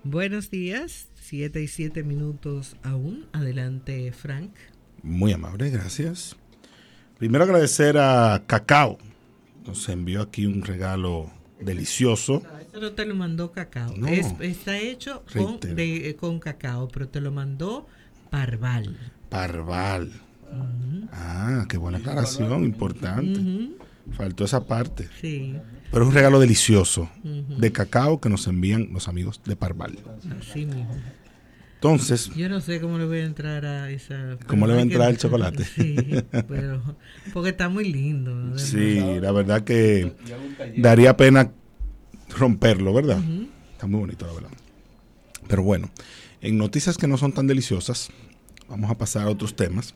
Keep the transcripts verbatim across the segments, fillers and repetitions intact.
Buenos días, siete y siete minutos aún. Adelante, Frank. Muy amable, gracias. Primero agradecer a Cacao. Nos envió aquí un regalo delicioso. No, esto no te lo mandó Cacao. No, es, está hecho con, de, con cacao, pero te lo mandó Parval. Parval. Uh-huh. Ah, qué buena aclaración, importante. Uh-huh. Faltó esa parte. Sí. Pero es un regalo delicioso uh-huh. de cacao que nos envían los amigos de Parval. Así mismo. Entonces, yo no sé cómo le voy a entrar a esa. ¿Cómo le va a entrar que, el chocolate? Sí, pero porque está muy lindo, ¿no? Sí, la verdad que daría pena romperlo, ¿verdad? Uh-huh. Está muy bonito, la verdad. Pero bueno, en noticias que no son tan deliciosas, vamos a pasar a otros temas.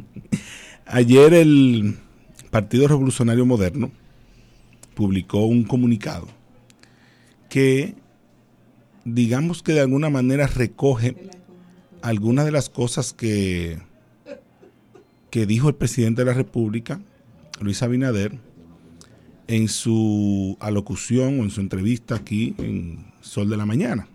Ayer el Partido Revolucionario Moderno publicó un comunicado que, digamos que de alguna manera recoge algunas de las cosas que, que dijo el presidente de la República, Luis Abinader, en su alocución o en su entrevista aquí en Sol de la Mañana,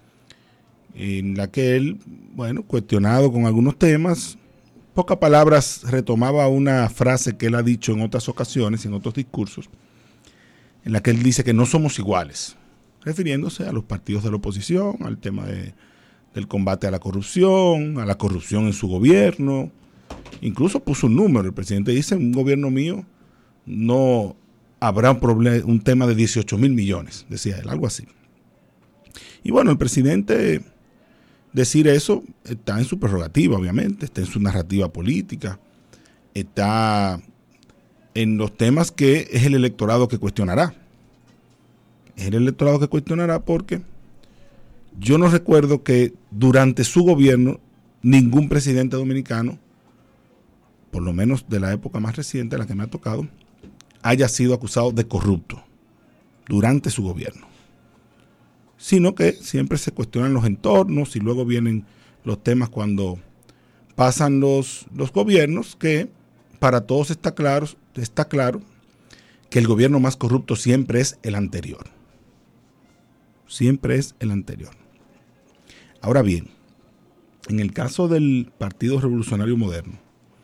en la que él, bueno, cuestionado con algunos temas, pocas palabras retomaba una frase que él ha dicho en otras ocasiones, en otros discursos, en la que él dice que no somos iguales, refiriéndose a los partidos de la oposición, al tema de, del combate a la corrupción, a la corrupción en su gobierno. Incluso puso un número, el presidente dice, en un gobierno mío no habrá un, problema, un tema de dieciocho mil millones, decía él, algo así. Y bueno, el presidente decir eso está en su prerrogativa, obviamente, está en su narrativa política, está en los temas que es el electorado que cuestionará. Es el electorado que cuestionará porque yo no recuerdo que durante su gobierno ningún presidente dominicano, por lo menos de la época más reciente, la que me ha tocado, haya sido acusado de corrupto durante su gobierno. Sino que siempre se cuestionan los entornos y luego vienen los temas cuando pasan los, los gobiernos, que para todos está claro, está claro que el gobierno más corrupto siempre es el anterior. Siempre es el anterior. Ahora bien, en el caso del Partido Revolucionario Moderno,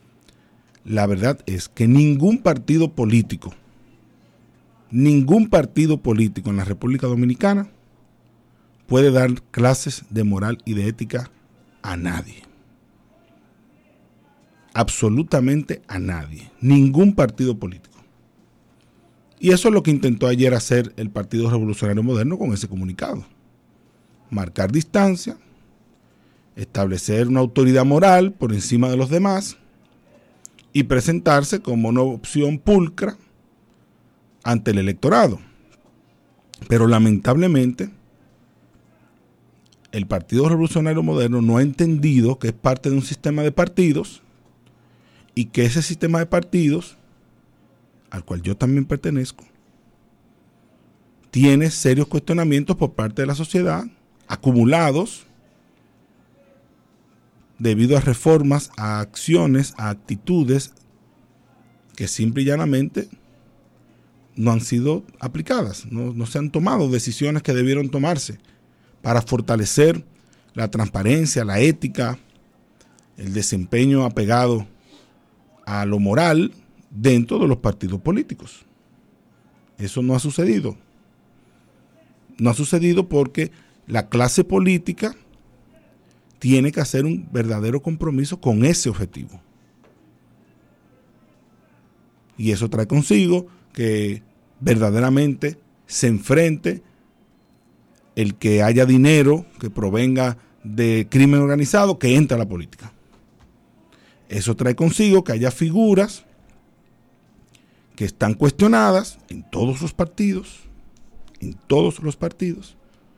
la verdad es que ningún partido político, ningún partido político en la República Dominicana puede dar clases de moral y de ética a nadie. Absolutamente a nadie. Ningún partido político. Y eso es lo que intentó ayer hacer el Partido Revolucionario Moderno con ese comunicado. Marcar distancia, establecer una autoridad moral por encima de los demás y presentarse como una opción pulcra ante el electorado. Pero lamentablemente el Partido Revolucionario Moderno no ha entendido que es parte de un sistema de partidos y que ese sistema de partidos, al cual yo también pertenezco, tiene serios cuestionamientos por parte de la sociedad, acumulados debido a reformas, a acciones, a actitudes que simple y llanamente no han sido aplicadas, no, no se han tomado decisiones que debieron tomarse para fortalecer la transparencia, la ética, el desempeño apegado a lo moral dentro de los partidos políticos. Eso no ha sucedido. No ha sucedido porque la clase política tiene que hacer un verdadero compromiso con ese objetivo. Y eso trae consigo que verdaderamente se enfrente el que haya dinero que provenga de crimen organizado que entra a la política. Eso trae consigo que haya figuras que están cuestionadas en todos los partidos, en todos los partidos,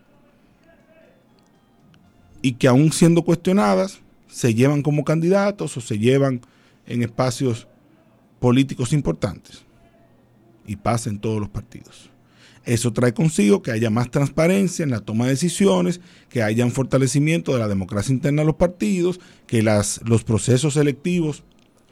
y que aún siendo cuestionadas se llevan como candidatos o se llevan en espacios políticos importantes y pasa en todos los partidos. Eso trae consigo que haya más transparencia en la toma de decisiones, que haya un fortalecimiento de la democracia interna de los partidos, que las, los procesos selectivos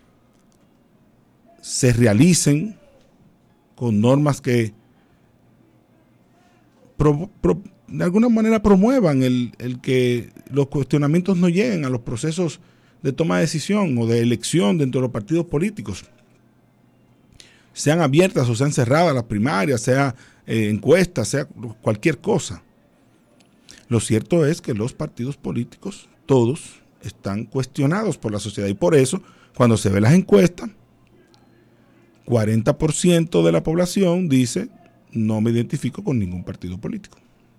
se realicen con normas que pro, pro, de alguna manera promuevan el, el que los cuestionamientos no lleguen a los procesos de toma de decisión o de elección dentro de los partidos políticos. Sean abiertas o sean cerradas las primarias, sea eh, encuestas, sea cualquier cosa. Lo cierto es que los partidos políticos, todos, están cuestionados por la sociedad y por eso, cuando se ven las encuestas, cuarenta por ciento de la población dice no me identifico con ningún partido político.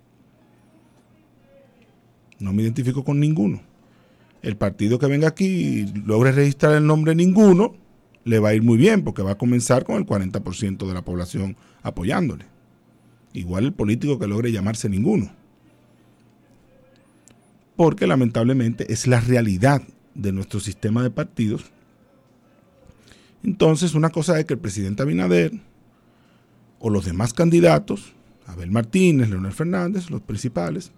No me identifico con ninguno. El partido que venga aquí y logre registrar el nombre ninguno, le va a ir muy bien porque va a comenzar con el cuarenta por ciento de la población apoyándole. Igual el político que logre llamarse ninguno. Porque lamentablemente es la realidad de nuestro sistema de partidos. Entonces una cosa es que el presidente Abinader o los demás candidatos, Abel Martínez, Leonel Fernández, los principales,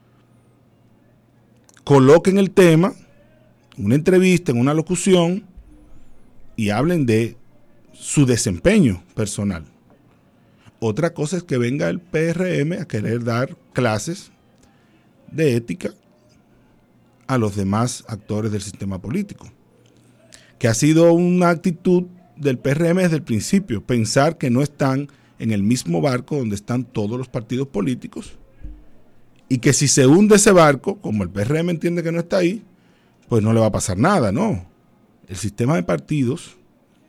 coloquen el tema en una entrevista, en una locución y hablen de su desempeño personal. Otra cosa es que venga el P R M a querer dar clases de ética a los demás actores del sistema político, que ha sido una actitud del P R M desde el principio, pensar que no están en el mismo barco donde están todos los partidos políticos y que si se hunde ese barco, como el P R M entiende que no está ahí, pues no le va a pasar nada, no. El sistema de partidos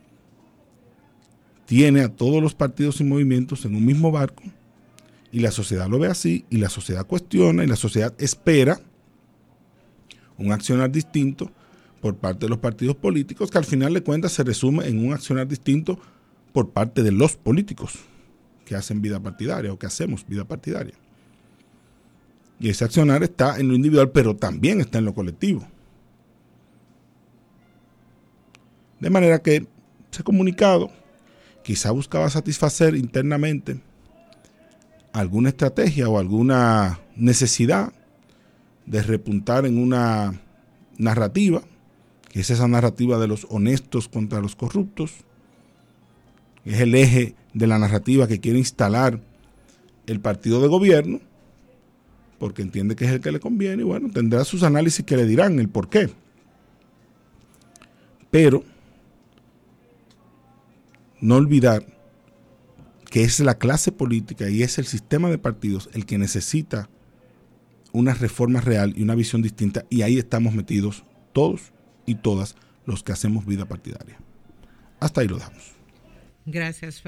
tiene a todos los partidos y movimientos en un mismo barco y la sociedad lo ve así y la sociedad cuestiona y la sociedad espera un accionar distinto por parte de los partidos políticos, que al final de cuentas se resume en un accionar distinto por parte de los políticos que hacen vida partidaria o que hacemos vida partidaria. Y ese accionar está en lo individual, pero también está en lo colectivo. De manera que ese comunicado quizá buscaba satisfacer internamente alguna estrategia o alguna necesidad de repuntar en una narrativa, que es esa narrativa de los honestos contra los corruptos, es el eje de la narrativa que quiere instalar el partido de gobierno, porque entiende que es el que le conviene, y bueno, tendrá sus análisis que le dirán el por qué. Pero no olvidar que es la clase política y es el sistema de partidos el que necesita una reforma real y una visión distinta, y ahí estamos metidos todos y todas los que hacemos vida partidaria. Hasta ahí lo dejamos. Gracias.